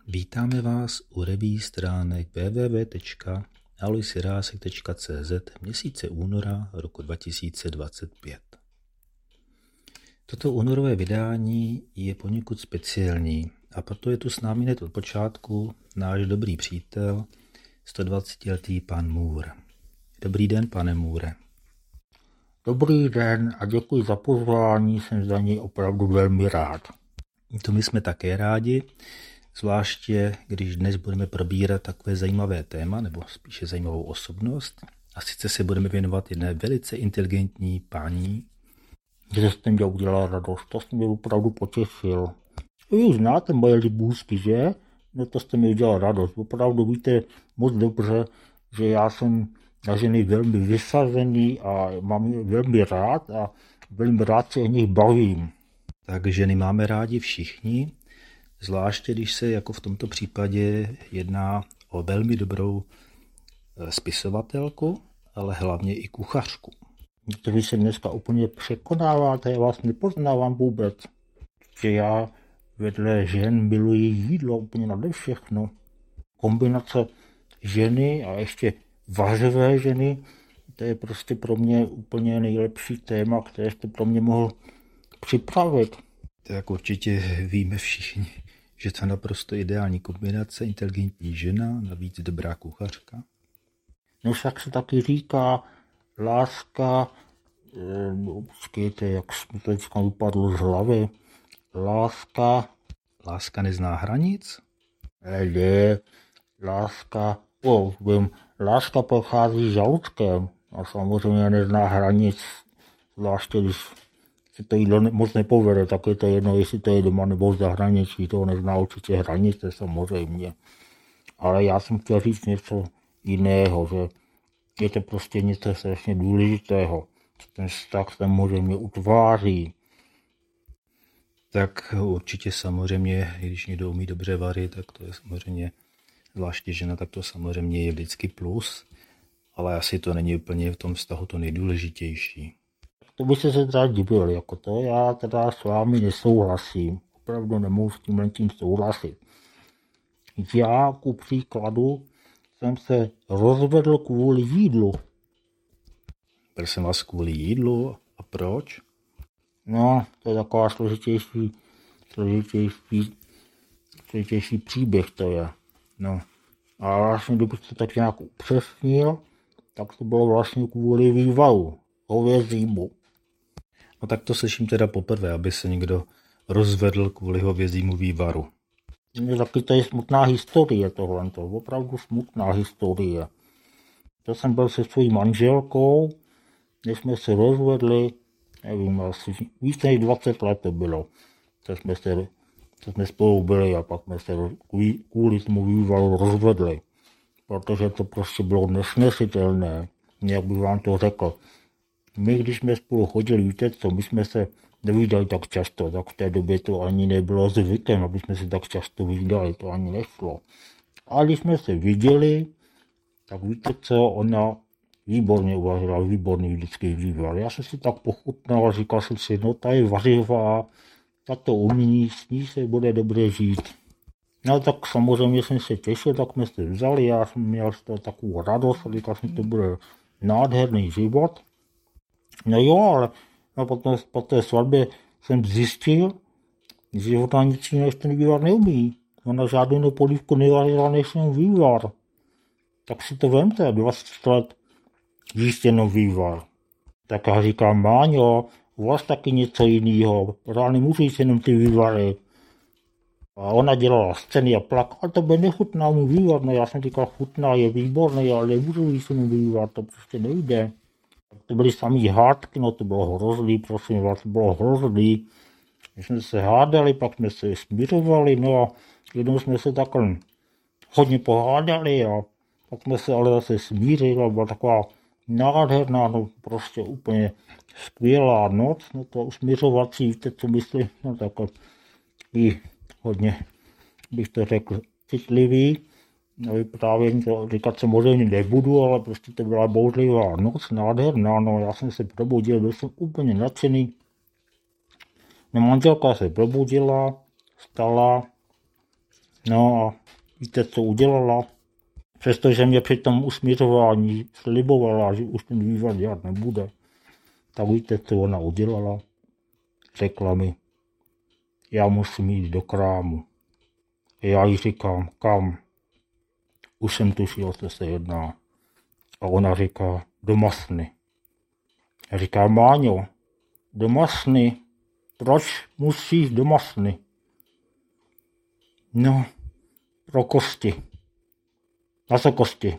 Vítáme vás u reví stránek www.aloisirásek.cz měsíce února roku 2025. Toto únorové vydání je poněkud speciální a proto je tu s námi hned od počátku náš dobrý přítel, 120letý pan Moore. Dobrý den, pane Moore. Dobrý den a děkuji za pozvání, jsem za něj opravdu velmi rád. To my jsme také rádi, zvláště když dnes budeme probírat takové zajímavé téma, nebo spíše zajímavou osobnost. A sice se budeme věnovat jedné velice inteligentní paní. Že jste mě udělal radost, to jste mě opravdu potěšil. Vy už znáte moje libůzky, že? No to jste mi udělal radost. Opravdu víte moc dobře, že já jsem na ženy velmi vysazený a mám je velmi rád a velmi rád se o nich bavím. Tak ženy máme rádi všichni, zvláště když se jako v tomto případě jedná o velmi dobrou spisovatelku, ale hlavně i kuchařku. Vy se dneska úplně překonáváte, já vás nepoznávám vůbec. Že já vedle žen miluji jídlo úplně nade všechno. Kombinace ženy a ještě vařivé ženy, to je prostě pro mě úplně nejlepší téma, které jste pro mě mohl připravit. Tak určitě víme všichni, že to je naprosto ideální kombinace, inteligentní žena, navíc dobrá kuchařka. No však se taky říká, láska, počkejte, jak mi to teďka vypadlo z hlavy, Láska nezná hranic? Ne, láska prochází žaludkem a samozřejmě nezná hranic, zvláště když se to jídlo moc nepovede, tak je to jedno, jestli to je doma nebo v zahraničí, to nezná určitě hranice samozřejmě. Ale já jsem chtěl říct něco jiného, že je to prostě něco strašně důležitého. Ten vztah samozřejmě utváří. Tak určitě samozřejmě, když někdo umí dobře vařit, tak to je samozřejmě, zvláště žena, tak to samozřejmě je vždycky plus, ale asi to není úplně v tom vztahu to nejdůležitější. To by se teda divil, jako to já teda s vámi nesouhlasím. Opravdu nemůžu s tím souhlasit. Já ku příkladu jsem se rozvedl kvůli jídlu. Prosím vás, kvůli jídlu? A proč? No, to je taková složitější příběh to je. No. A vlastně, kdybych to tak nějak upřesnil, tak to bylo vlastně kvůli vývaru, hovězímu. No tak to slyším teda poprvé, aby se někdo rozvedl kvůli hovězímu vývaru. Taky to je smutná historie tohle, opravdu smutná historie. To jsem byl se svojí manželkou, než jsme se rozvedli, nevím, asi víc než 20 let to bylo, co jsme spolu byli a pak jsme se kvůli tomu vývaru rozvedli. Protože to prostě bylo nesnesitelné, jak bych vám to řekl. My, když jsme spolu chodili, víte co, my jsme se nevídali tak často, tak v té době to ani nebylo zvykem, aby jsme se tak často vídali, to ani nešlo. A když jsme se viděli, tak víte co, ona výborně uvařila, výborný vždycky vývar. Já jsem si tak pochutnal a říkal jsem si, no ta je vařivá, ta to umí, s ní se bude dobře žít. No tak samozřejmě jsem se těšil, tak jsme se vzali, já jsem měl z toho takovou radost a říkal jsem, to bude nádherný život. No jo, ale po té svatbě jsem zjistil, že ona nic jiného než ten vývar neumí. Ona žádnou polívku nevařila než ten vývar. Tak si to vemte, 20 let jíst jenom vývar. Tak já říkám, Máňo, u vás taky něco jiného, pořád nemůžu jíst jenom ty vývary. A ona dělala scény a plakala, to by nechutná mu vývar. No já jsem říkal, chutná, je výborný, ale nemůžu jíst jenom vývar, to prostě nejde. To byly samý hádky, no to bylo hrozný, prosím vás, to bylo hrozný. Když jsme se hádali, pak jsme se smířovali, no a jednou jsme se takhle hodně pohádali a pak jsme se ale zase smířili a byla taková nádherná, no prostě úplně skvělá noc, no to usmířovací, víte co myslím, no takhle i hodně, bych to řekl, citlivý. No vyprávění to říkat se možná nebudu, ale prostě to byla bouřlivá noc, nádherná, no já jsem se probudil, byl jsem úplně nadšený. No manželka se probudila, vstala, No a víte, co udělala? Přestože mě při tom usměřování slibovala, že už ten vývar dělat nebude, tak víte, co ona udělala? Řekla mi, já musím jít do krámu. Já jí říkám, kam? Už jsem tušil, co se jedná. A ona říká, do Masny. Já říkám, Máňo, do Masny? Proč musíš do Masny? No, pro kosti. Na co kosti?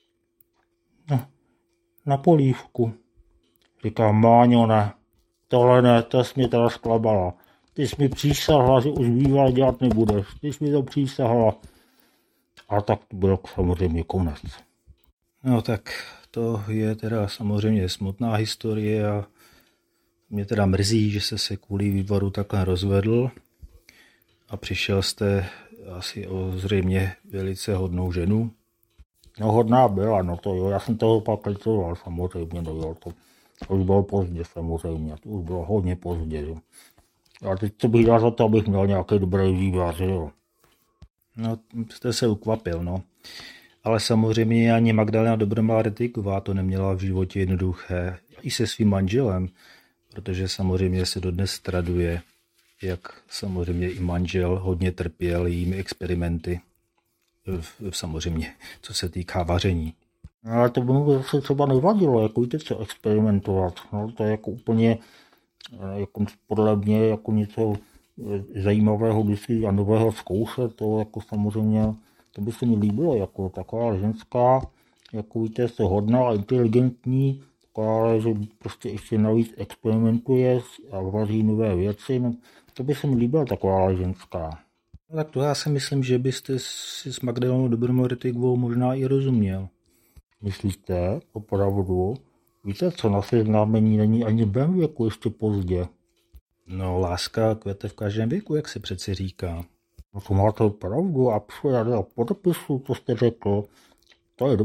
No, na polívku. Říkám, Máňo, ne, tohle ne, to jsi mě teda zklabala. Ty jsi mi přísahla, že už býval dělat nebudeš. Ty jsi mi to přísahla. A tak to byl samozřejmě konec. No tak to je teda samozřejmě smutná historie a mě teda mrzí, že jste se kvůli vývaru takhle rozvedl a přišel jste asi o zřejmě velice hodnou ženu. No hodná byla, no to jo, já jsem toho pak litoval samozřejmě, no jo, to už bylo pozdě samozřejmě, to už bylo hodně pozdě, jo. A teď co bych dal za to, abych měl nějaký dobrý vývar, jo. No, jste se ukvapil, no. Ale samozřejmě ani Magdalena Dobromilá Retýková to neměla v životě jednoduché. I se svým manželem, protože samozřejmě se dodnes traduje, jak samozřejmě i manžel hodně trpěl jejími experimenty, samozřejmě, co se týká vaření. Ale to by mi zase třeba nevadilo, jako víte co, experimentovat. No, to je jako úplně, jako podle mě, jako něco zajímavého vždycky a nového zkoušet, to jako samozřejmě, to by se mi líbilo, jako taková ženská, jako víte, se hodná a inteligentní, ale že prostě ještě navíc experimentuje a vaří nové věci, no, to by se mi líbila taková ženská. No, tak to já si myslím, že byste si s Magdalenou Dobromilou Retýkovou možná i rozuměl. Myslíte? Opravdu? Víte co, na seznámení není ani v mém věku ještě pozdě. No, láska kvete v každém věku, jak se přeci říká. No to máte pravdu, já podepisu, co jste řekl. To je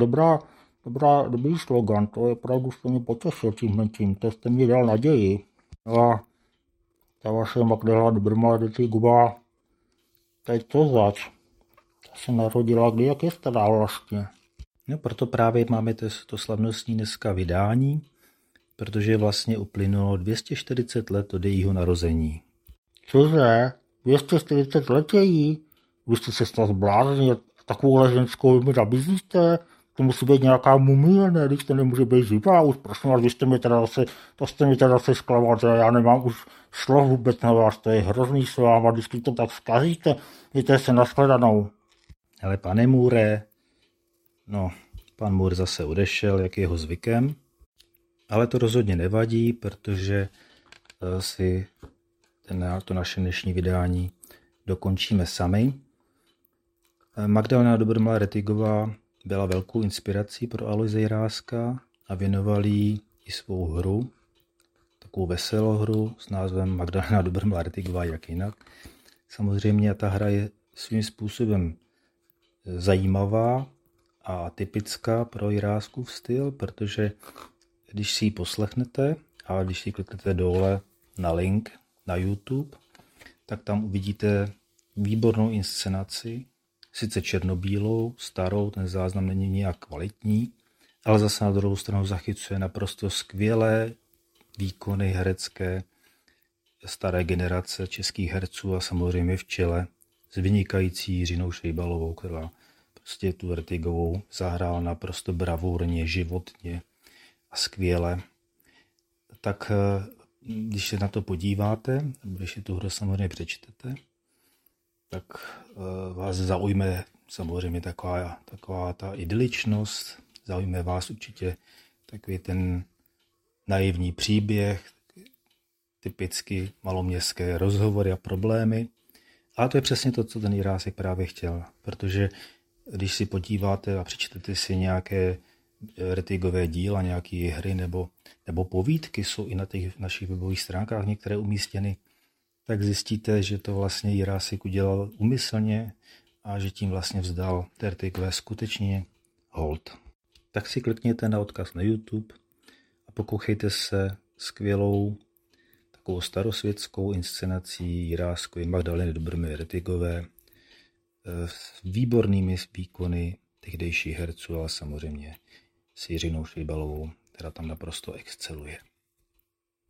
dobrý slogan, to je pravdu, jste mě potěšil tím, to jste mi dal naději. A ta vaše Magdalena Dobromilá Retýková, to je co zač? Ta se narodila kdy, jak je stará vlastně? No, proto právě máme to slavnostní dneska vydání, protože vlastně uplynulo 240 let od jejího narození. Cože? 240 let její? Vy jste se snad zbláznil, takovouhle ženskou mi nabízíte? To musí být nějaká mumie, ne? Když to nemůže být živá, už prosím vás, vy jste mi teda zase zklamat, že já nemám už slov vůbec na vás, to je hrozný s váma, vždycky to tak zkazíte, víte se nashledanou. Ale pane Můre, no, pan Můr zase odešel, jak je jeho zvykem, ale to rozhodně nevadí, protože si to naše dnešní vydání dokončíme sami. Magdalena Dobromilá Retýková byla velkou inspirací pro Aloise Jiráska a věnoval jí i svou hru, takovou veselou hru s názvem Magdalena Dobromilá Retýková, jak jinak. Samozřejmě ta hra je svým způsobem zajímavá a typická pro Jiráskův styl, protože když si ji poslechnete a když si kliknete dole na link na YouTube, tak tam uvidíte výbornou inscenaci, sice černobílou, starou, ten záznam není nijak kvalitní, ale zase na druhou stranu zachycuje naprosto skvělé výkony herecké staré generace českých herců a samozřejmě v čele s vynikající Jiřinou Šejbalovou, která prostě tu Retýkovou zahrála naprosto bravurně, životně a skvěle. Tak když se na to podíváte, když si tu hru samozřejmě přečtete, tak vás zaujme samozřejmě taková ta idyličnost, zaujme vás určitě takový ten naivní příběh, typicky maloměstské rozhovory a problémy. Ale to je přesně to, co ten Jirásek právě chtěl, protože když si podíváte a přečtete si nějaké Retýkové díla, nějaké hry nebo povídky, jsou i na těch našich webových stránkách některé umístěny, tak zjistíte, že to vlastně Jirásek udělal úmyslně a že tím vlastně vzdal Retýkové skutečně hold. Tak si klikněte na odkaz na YouTube a pokoušejte se skvělou takovou starosvětskou inscenací Jiráskovy Magdaleny Dobromilé Retýkové s výbornými výkony tehdejších herců, ale samozřejmě s Jiřinou Šejbalovou, která tam naprosto exceluje.